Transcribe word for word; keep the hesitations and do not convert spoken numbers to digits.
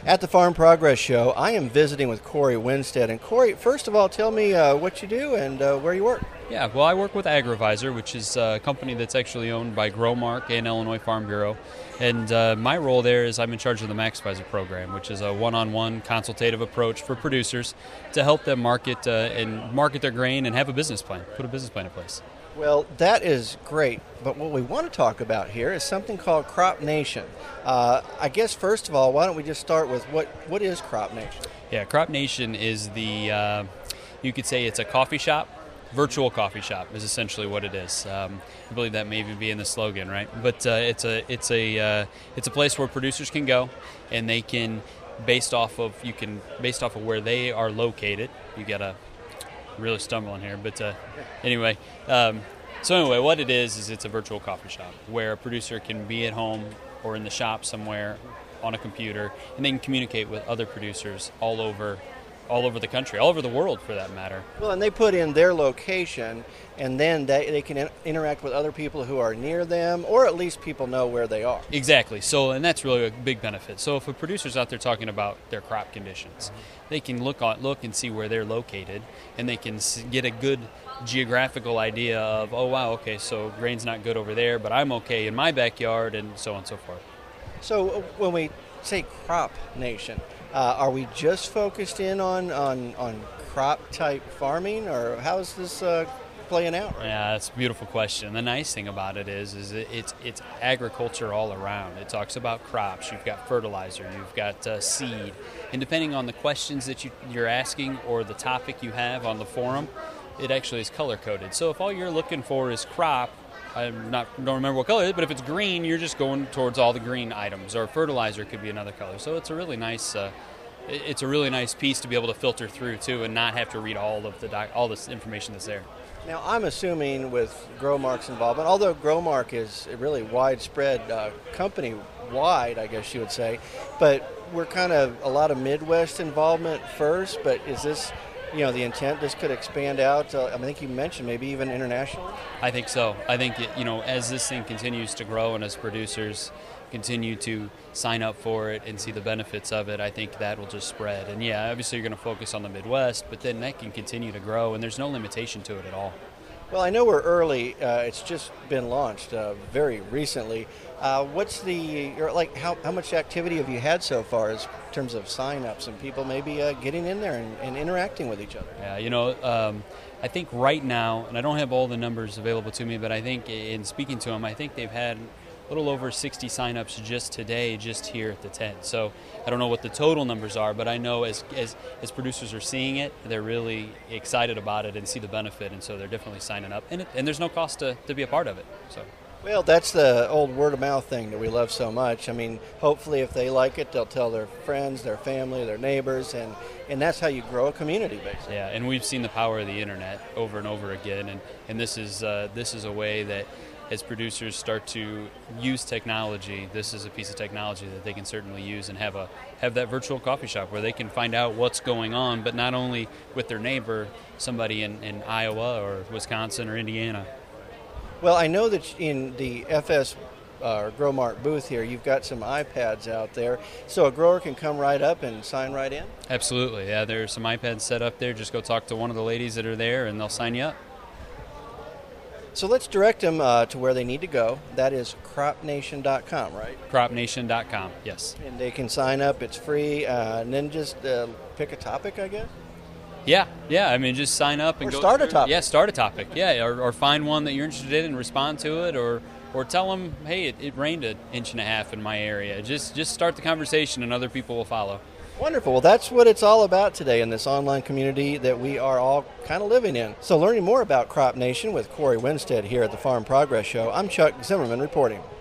At the Farm Progress Show, I am visiting with Corey Winstead. And Corey, first of all, tell me uh, what you do and uh, where you work. Yeah, well, I work with AgriVisor, which is a company that's actually owned by Growmark and Illinois Farm Bureau. And uh, my role there is I'm in charge of the Maximizer program, which is a one-on-one consultative approach for producers to help them market uh, and market their grain and have a business plan, put a business plan in place. Well, that is great, but what we want to talk about here is something called Crop Nation. Uh, I guess, first of all, why don't we just start with what, what is Crop Nation? Yeah, Crop Nation is the, uh, you could say it's a coffee shop, virtual coffee shop is essentially what it is. Um, I believe that may even be in the slogan, right? But uh, it's a it's a uh, it's a place where producers can go, and they can, based off of you can based off of where they are located. You got to really stumbling here, but uh, anyway. Um, so anyway, what it is is it's a virtual coffee shop where a producer can be at home or in the shop somewhere on a computer, and they can communicate with other producers all over. all over the country, all over the world for that matter. Well, and they put in their location, and then they, they can in- interact with other people who are near them, or at least people know where they are. Exactly. So, and that's really a big benefit. So if a producer's out there talking about their crop conditions, they can look on, look and see where they're located, and they can get a good geographical idea of, oh, wow, okay, so grain's not good over there, but I'm okay in my backyard, and so on and so forth. So uh, when we say Crop Nation, Uh, are we just focused in on, on, on crop-type farming, or how is this uh, playing out? Yeah, that's a beautiful question. The nice thing about it is, is it, it's it's agriculture all around. It talks about crops. You've got fertilizer. You've got uh, seed. And depending on the questions that you, you're asking or the topic you have on the forum, it actually is color-coded. So if all you're looking for is crop, I'm not don't remember what color it is, but if it's green, you're just going towards all the green items. Or fertilizer could be another color. So it's a really nice, uh, it's a really nice piece to be able to filter through too, and not have to read all of the doc, all this information that's there. Now, I'm assuming with Growmark's involvement, although Growmark is a really widespread uh, company-wide, I guess you would say, but we're kind of a lot of Midwest involvement first. But is this, you know, the intent, this could expand out, uh, I think you mentioned maybe even internationally? I think so. I think, it, you know, as this thing continues to grow and as producers continue to sign up for it and see the benefits of it, I think that will just spread. And yeah, obviously you're going to focus on the Midwest, but then that can continue to grow, and there's no limitation to it at all. Well, I know we're early. Uh, it's just been launched uh, very recently. Uh, what's the, or like, how, how much activity have you had so far as, in terms of sign-ups and people maybe uh, getting in there and, and interacting with each other? Yeah, you know, um, I think right now, and I don't have all the numbers available to me, but I think in speaking to them, I think they've had a little over sixty sign-ups just today, just here at the tent. So I don't know what the total numbers are, but I know as as, as producers are seeing it, they're really excited about it and see the benefit, and so they're definitely signing up. And, it, and there's no cost to, to be a part of it. So. Well, that's the old word-of-mouth thing that we love so much. I mean, hopefully if they like it, they'll tell their friends, their family, their neighbors, and, and that's how you grow a community, basically. Yeah, and we've seen the power of the internet over and over again, and, and this is uh, this is a way that as producers start to use technology, this is a piece of technology that they can certainly use and have a have that virtual coffee shop where they can find out what's going on, but not only with their neighbor, somebody in, in Iowa or Wisconsin or Indiana. Well, I know that in the F S uh, Growmark booth here, you've got some iPads out there, so a grower can come right up and sign right in? Absolutely, yeah. There's some iPads set up there. Just go talk to one of the ladies that are there, and they'll sign you up. So let's direct them uh, to where they need to go. That is crop nation dot com, right? crop nation dot com, yes. And they can sign up. It's free. Uh, and then just uh, pick a topic, I guess? Yeah, yeah. I mean, just sign up and or go start through. a topic. Yeah, start a topic. Yeah, or, or find one that you're interested in and respond to it, or or tell them, hey, it, it rained an inch and a half in my area. Just just start the conversation, and other people will follow. Wonderful. Well, that's what it's all about today in this online community that we are all kind of living in. So learning more about Crop Nation with Corey Winstead here at the Farm Progress Show, I'm Chuck Zimmerman reporting.